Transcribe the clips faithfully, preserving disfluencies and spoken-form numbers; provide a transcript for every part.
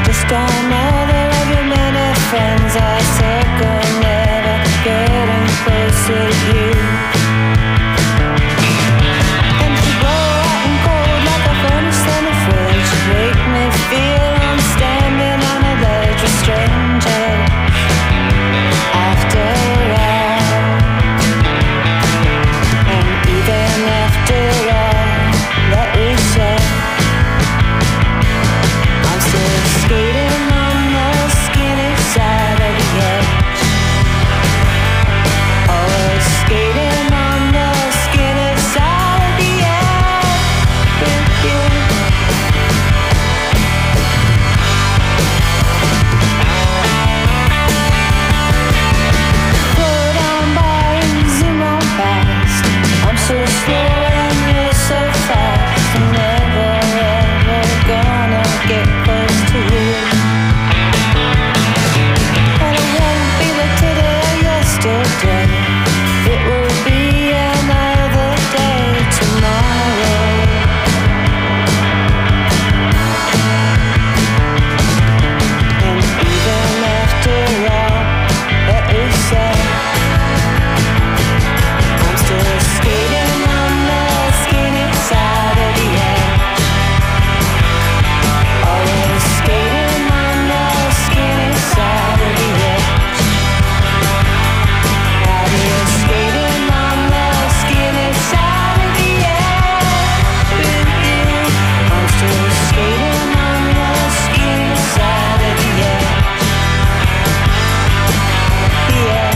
Just another of your many friends I circle, never getting closer to you. And to go out and cold like a furnace in a fridge, make me feel I'm standing on a ledge, a stranger after all. And even after all that we said, I'm still skating on the skinny side of the edge. Always skating on the skinny side of the edge with you. Slow down by and zoom on past. I'm so slow and you're so fast. I'm never ever gonna get close to you. And it won't be like today, yesterday. It will be another day tomorrow. And even after all that we said, I'm still skating on the skinny side of the edge. Always skating on the skinny side of the edge. Out here skating on the skinny side of the edge with you. I'm still skating on the skinny side of the edge. The edge.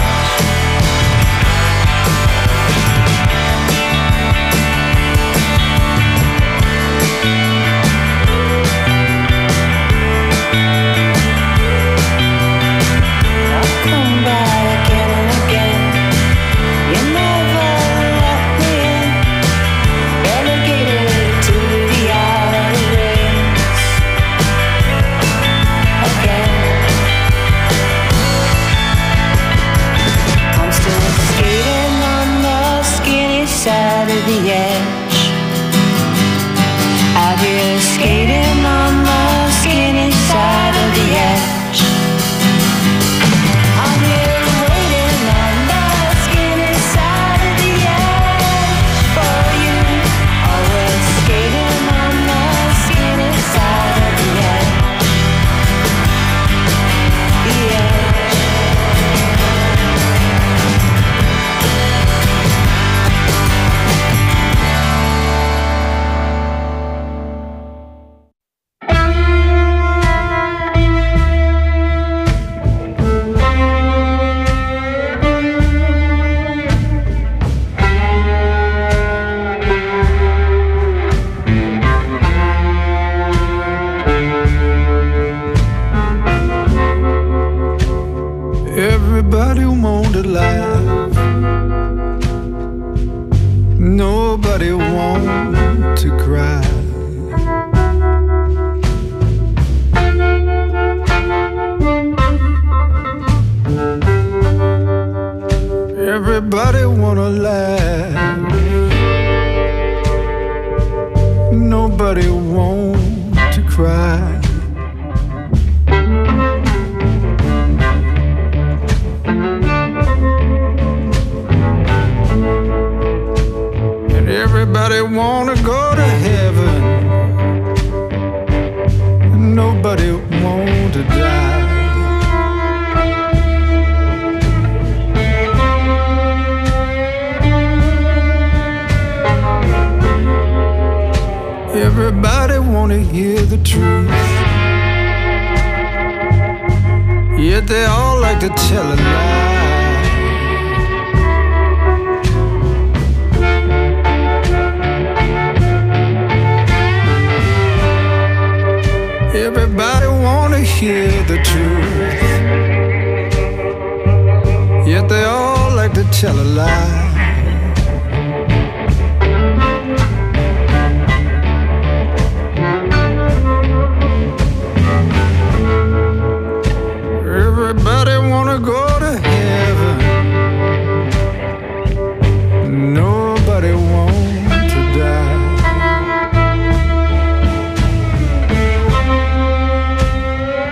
I'll come by again and again. You never let me in. Relegated to the outer rings again. I'm still skating on the skinny side of the edge. Out here skating on the skinny side of the edge. I'm here waiting on the skinny side of the edge for you. Always skating on the skinny side of the edge. The edge. Everybody want to laugh. Nobody want to cry. Everybody wanna laugh. Nobody want to cry. And everybody wanna go to heaven. Nobody want to die. Everybody wanna hear the truth, yet they all like to tell a lie. Everybody wanna hear the truth, yet they all like to tell a lie. Everybody wanna go to heaven. Nobody want to die.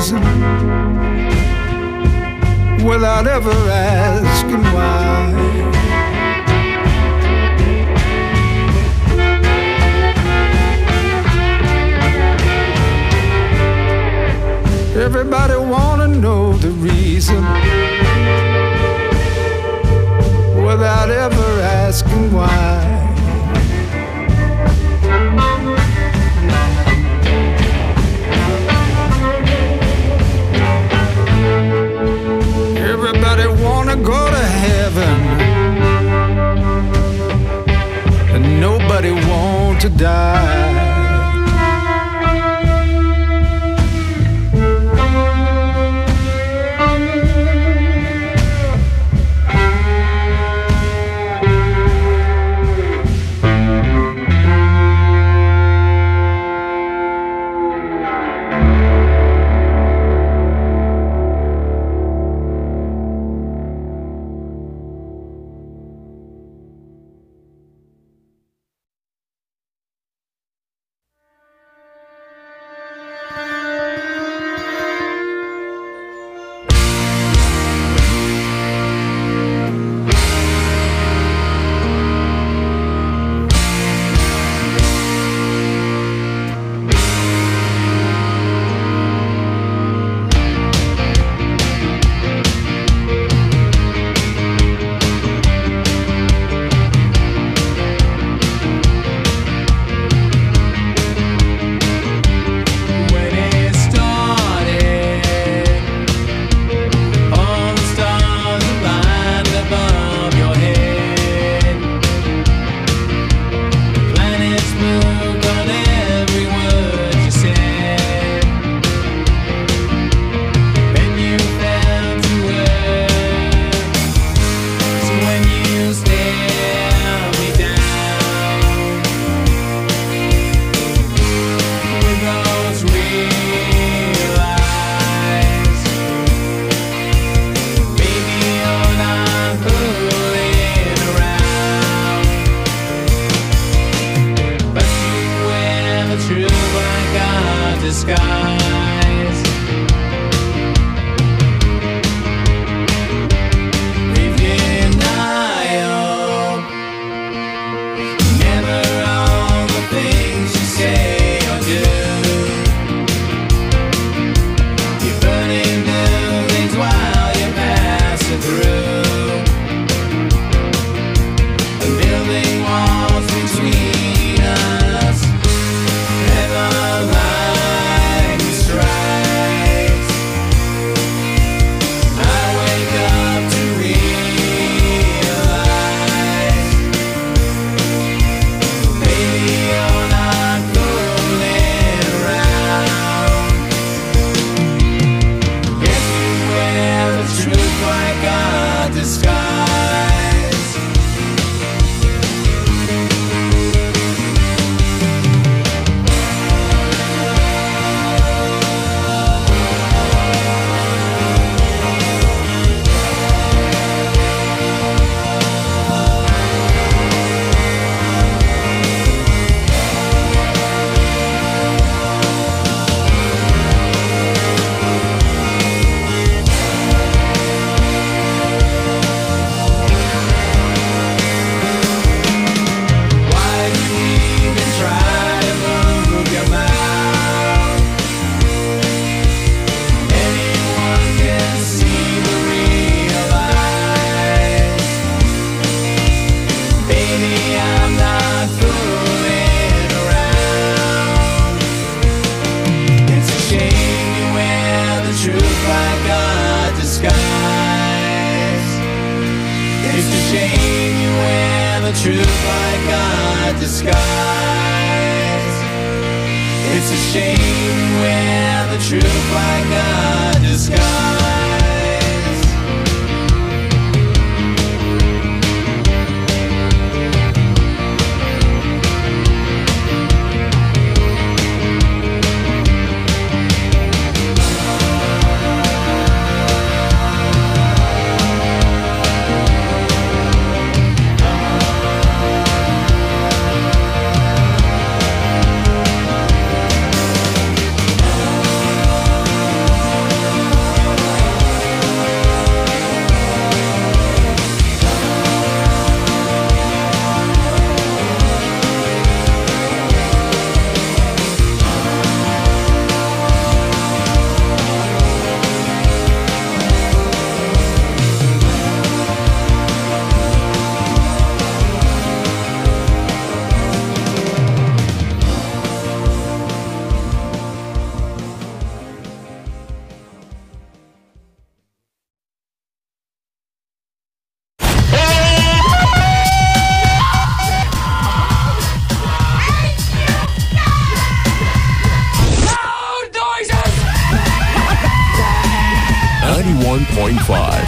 reason without ever asking why. Everybody wanna know the reason without ever asking why. Everybody wanna go to heaven, and nobody want to die.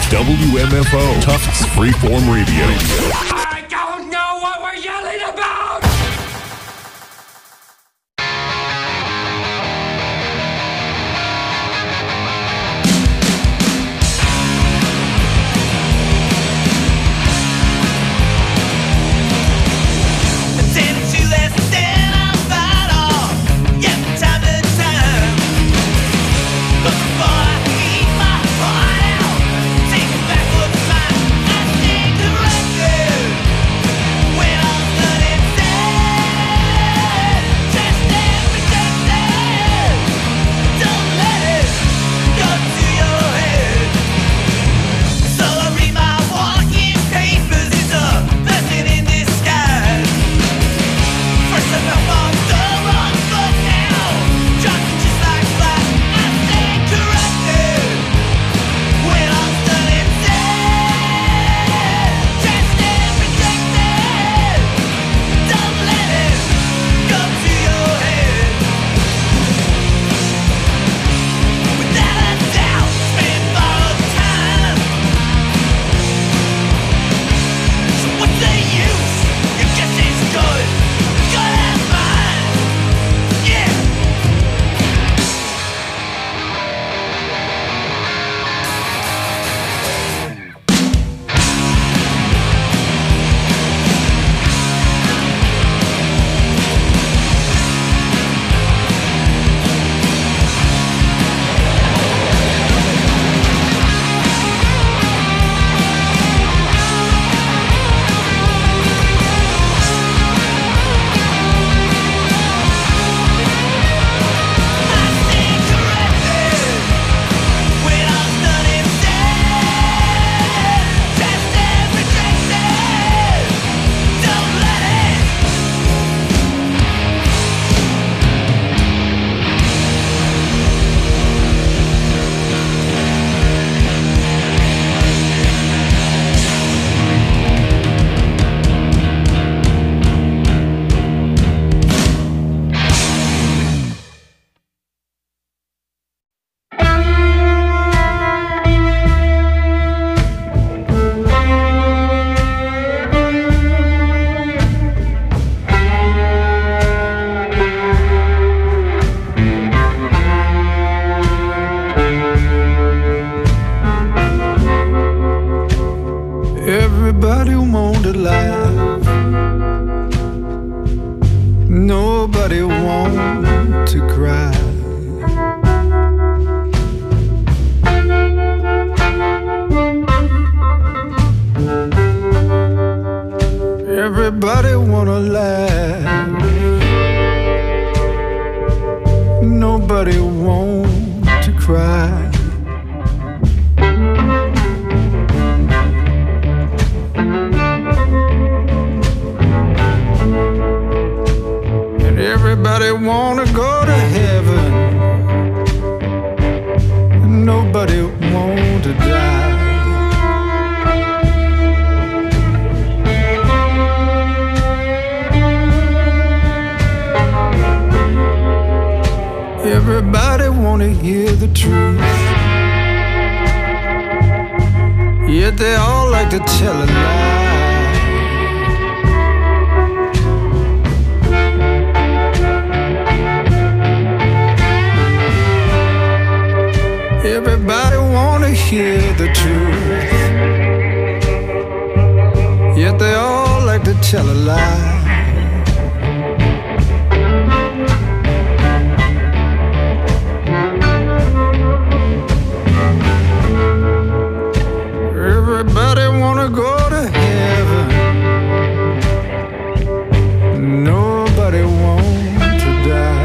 W M F O, Tufts Freeform Radio. I don't know what we're yelling about! Everybody want to laugh. Nobody want to cry. Everybody wanna laugh. Nobody want to cry. Everybody wanna go to heaven. Nobody want to die. Everybody wanna hear the truth, yet they all like to tell a lie. Everybody wanna hear the truth, yet they all like to tell a lie. Everybody wanna go to heaven. Nobody want to die.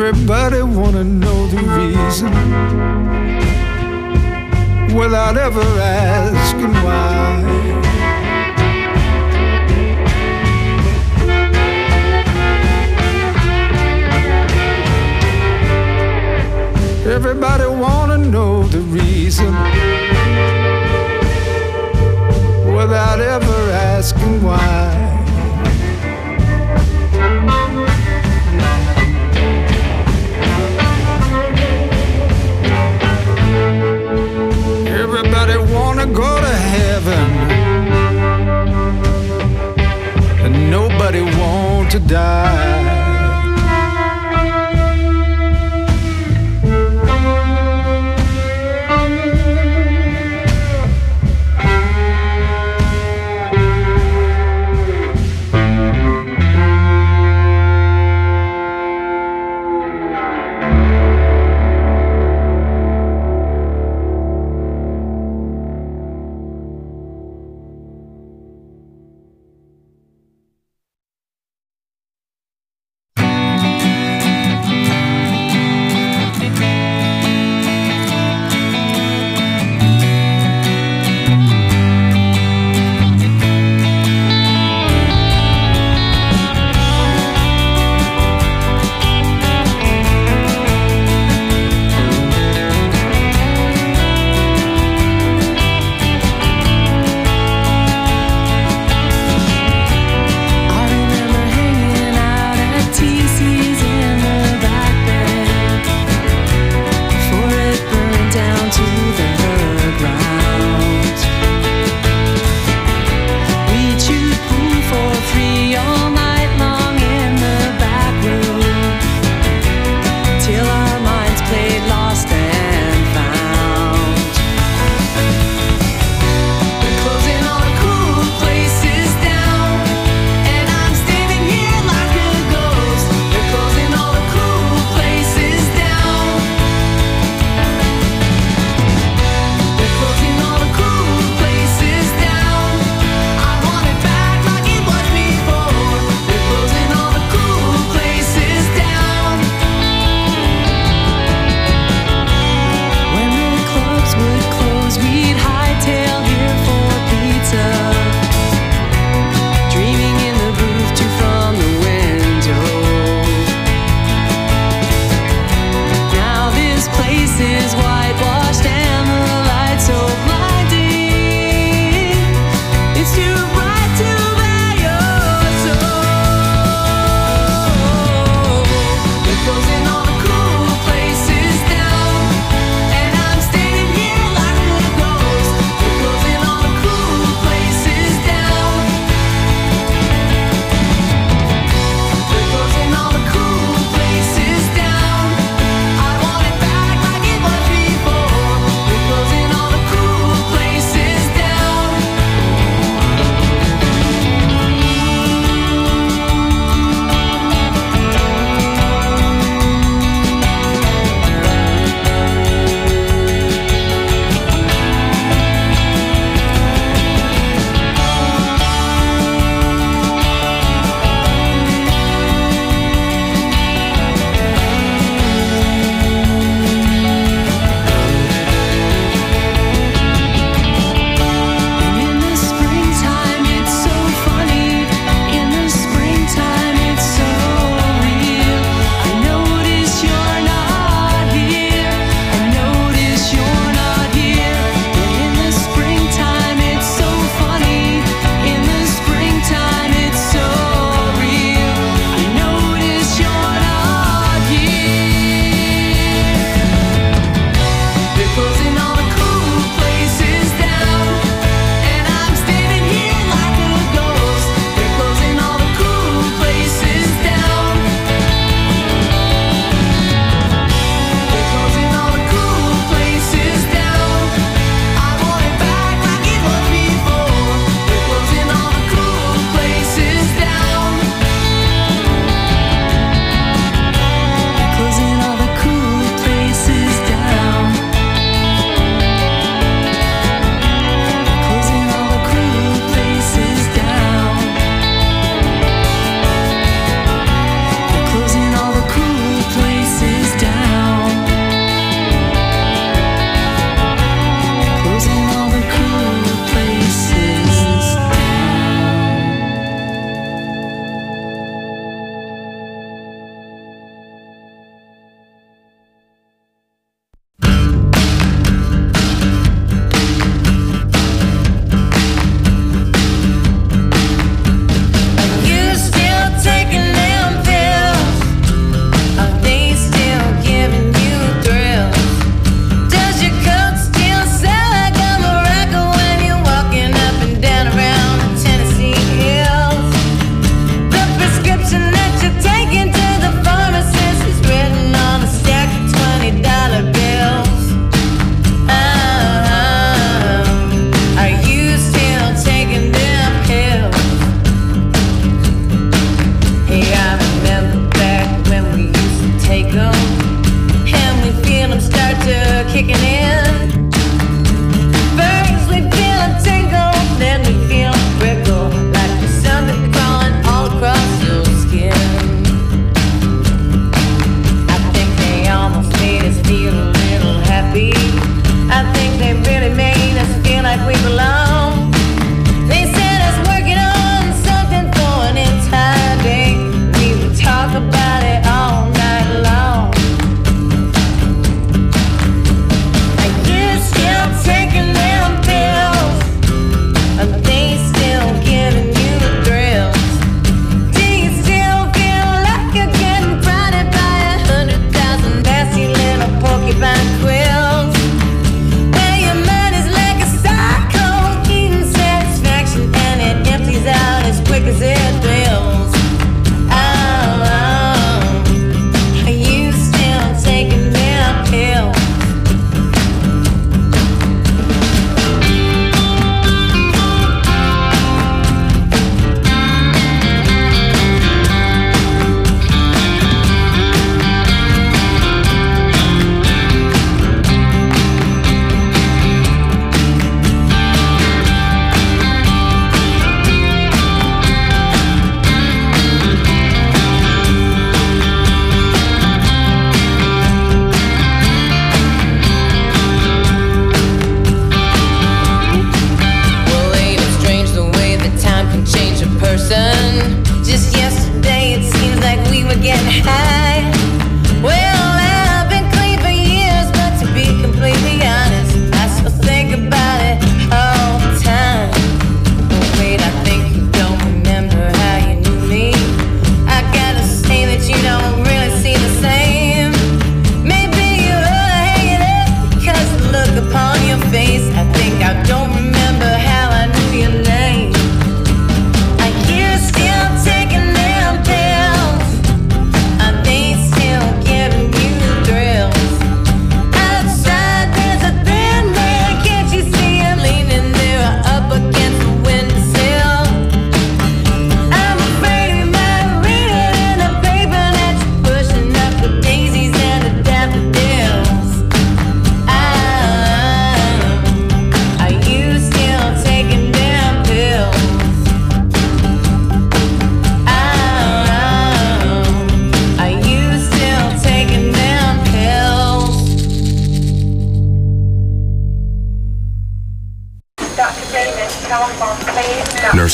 Everybody wanna know the reason without ever asking why. Everybody wanna know the reason without ever asking why. Everybody wanna go to heaven, and nobody want to die.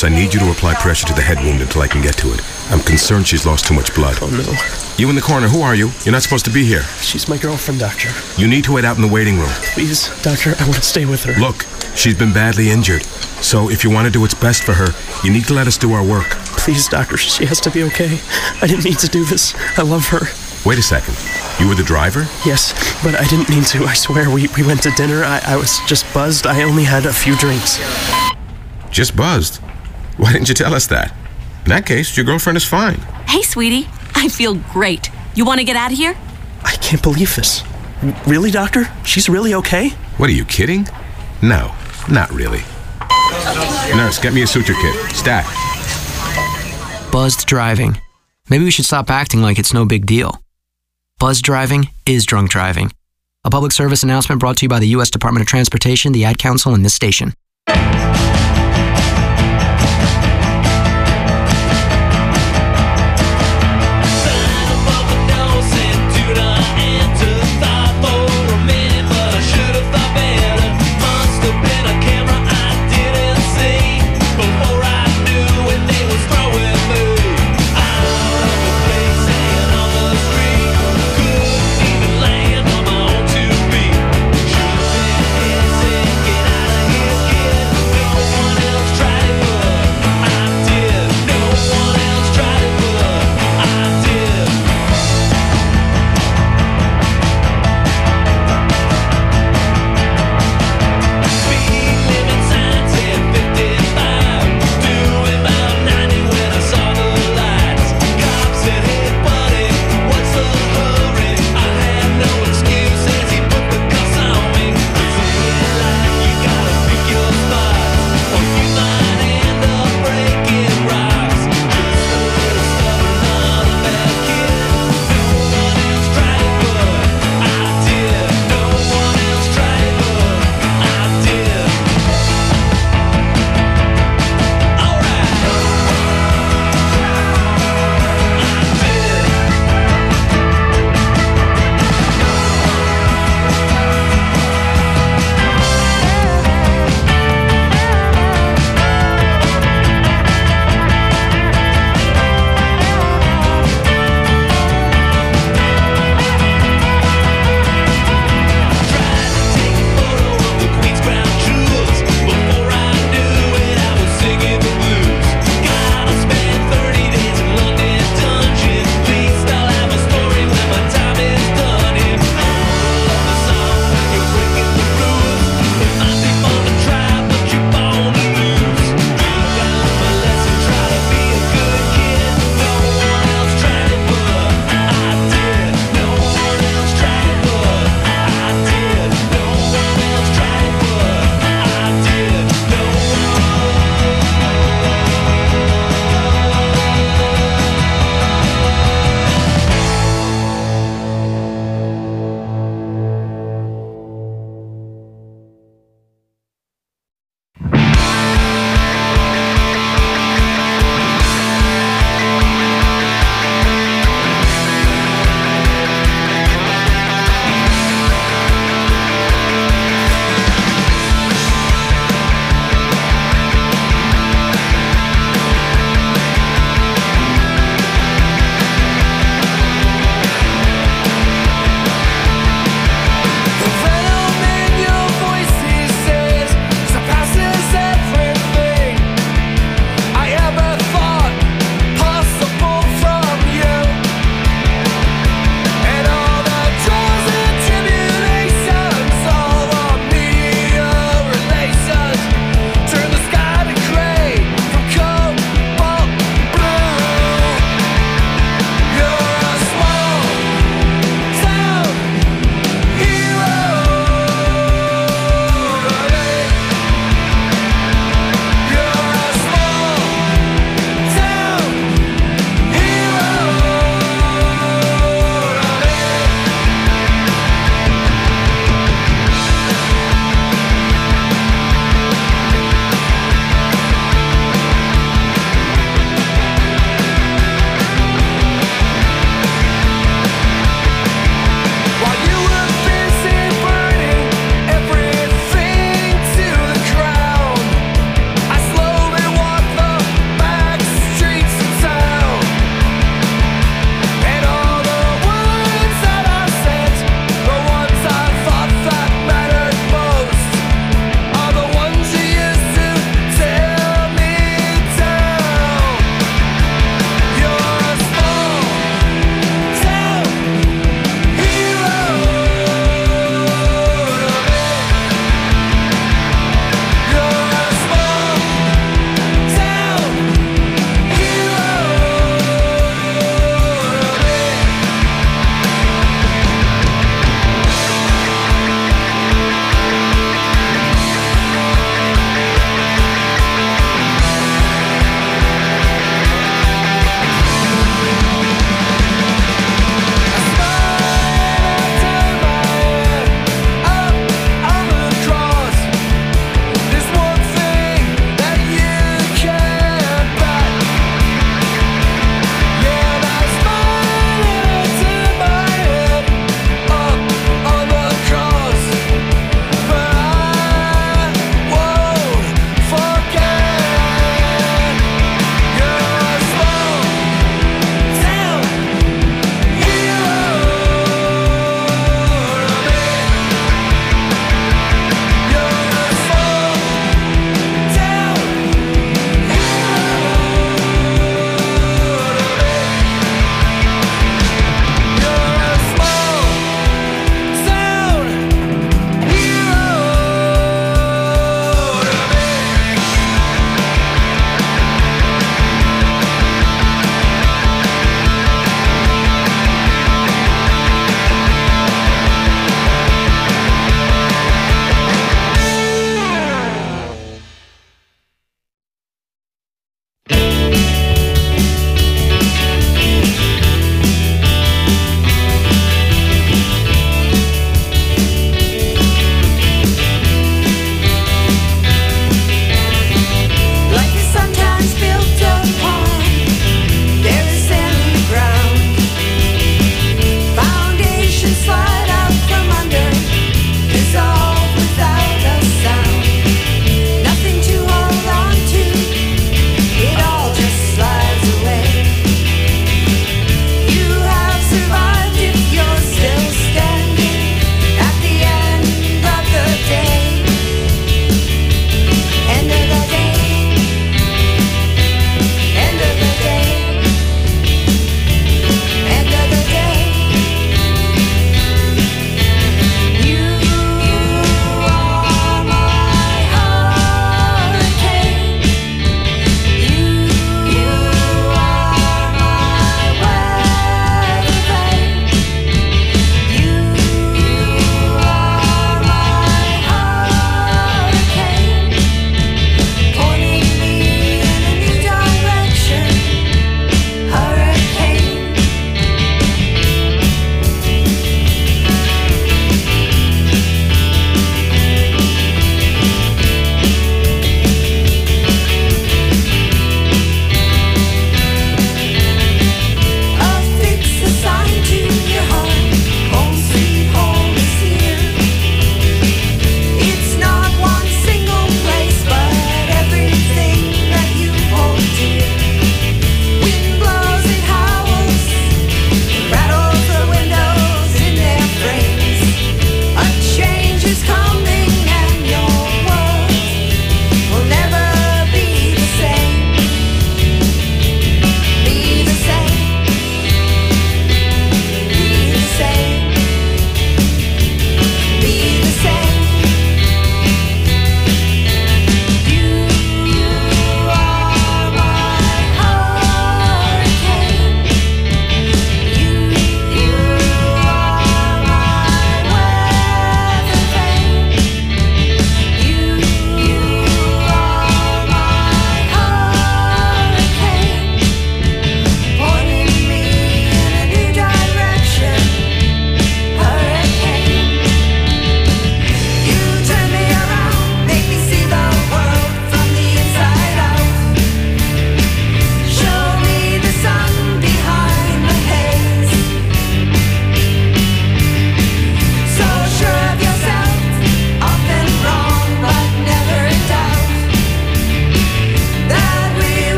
Nurse, I need you to apply pressure to the head wound until I can get to it. I'm concerned she's lost too much blood. Oh, no. You in the corner, who are you? You're not supposed to be here. She's my girlfriend, Doctor. You need to wait out in the waiting room. Please, Doctor, I want to stay with her. Look, she's been badly injured. So if you want to do what's best for her, you need to let us do our work. Please, Doctor, she has to be okay. I didn't mean to do this. I love her. Wait a second. You were the driver? Yes, but I didn't mean to. I swear, we, we went to dinner. I, I was just buzzed. I only had a few drinks. Just buzzed? Why didn't you tell us that? In that case, your girlfriend is fine. Hey, sweetie. I feel great. You want to get out of here? I can't believe this. Really, Doctor? She's really okay? What, are you kidding? No, not really. Nurse, get me a suture kit. Stat. Buzzed driving. Maybe we should stop acting like it's no big deal. Buzzed driving is drunk driving. A public service announcement brought to you by the U S Department of Transportation, the Ad Council, and this station.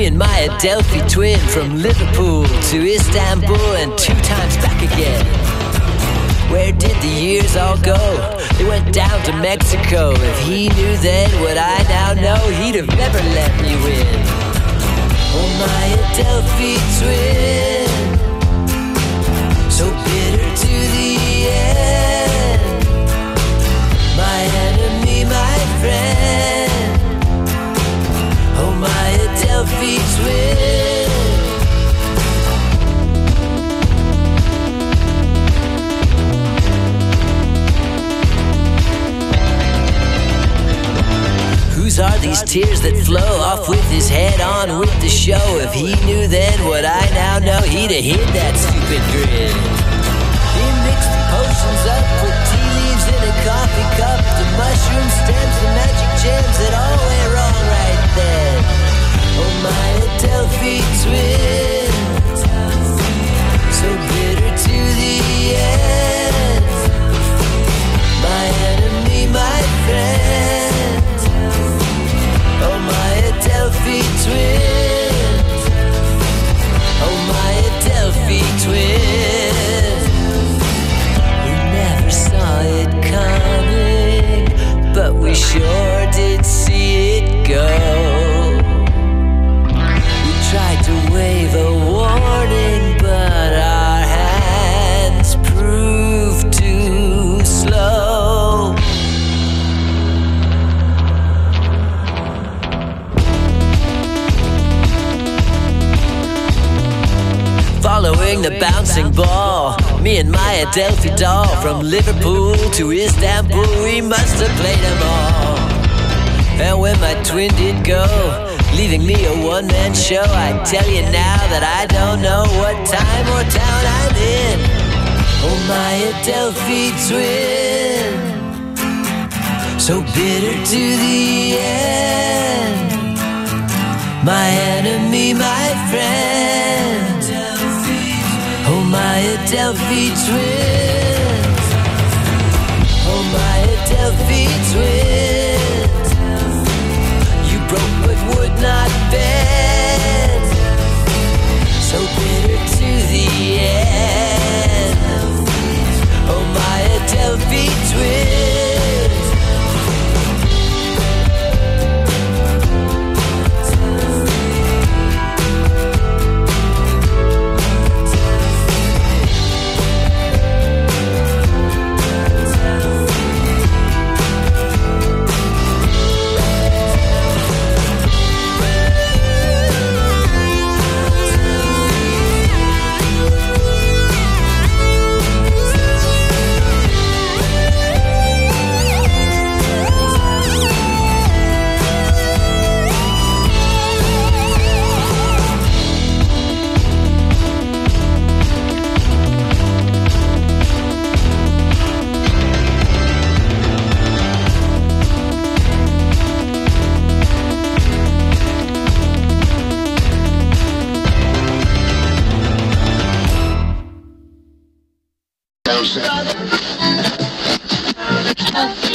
Me and my Adelphi twin from Liverpool to Istanbul and two times back again. Where did the years all go? They went down to Mexico. If he knew then what I now know, he'd have never let me win. Oh, my Adelphi twin, so bitter to the end. My enemy, my friend. Oh, my Adelphi twin. Whose are these tears that flow off with his head on with the show? If he knew then what I now know, he'd have hid that stupid grin. He mixed the potions up, put tea leaves in a coffee cup, the mushroom stems, the magic gems, it all went wrong right then. Oh, my Adelphi twin, so bitter to the end. My enemy, my friend. Oh, my Adelphi twin. Oh, my Adelphi twin. We never saw it coming, but we sure did see it go. We tried to wave a warning, but our hands proved too slow. Following the bouncing ball, me and my Adelphi doll, from Liverpool to Istanbul, we must have played them all. And when my twin did go, leaving me a one-man show, I tell you now that I don't know what time or town I'm in. Oh, my Adelphi twin, so bitter to the end. My enemy, my friend. Oh, my Adelphi twin. Oh, my Adelphi twin. You broke but would not bend, so bitter to the end. Oh, my Adelphi twin. Healthy.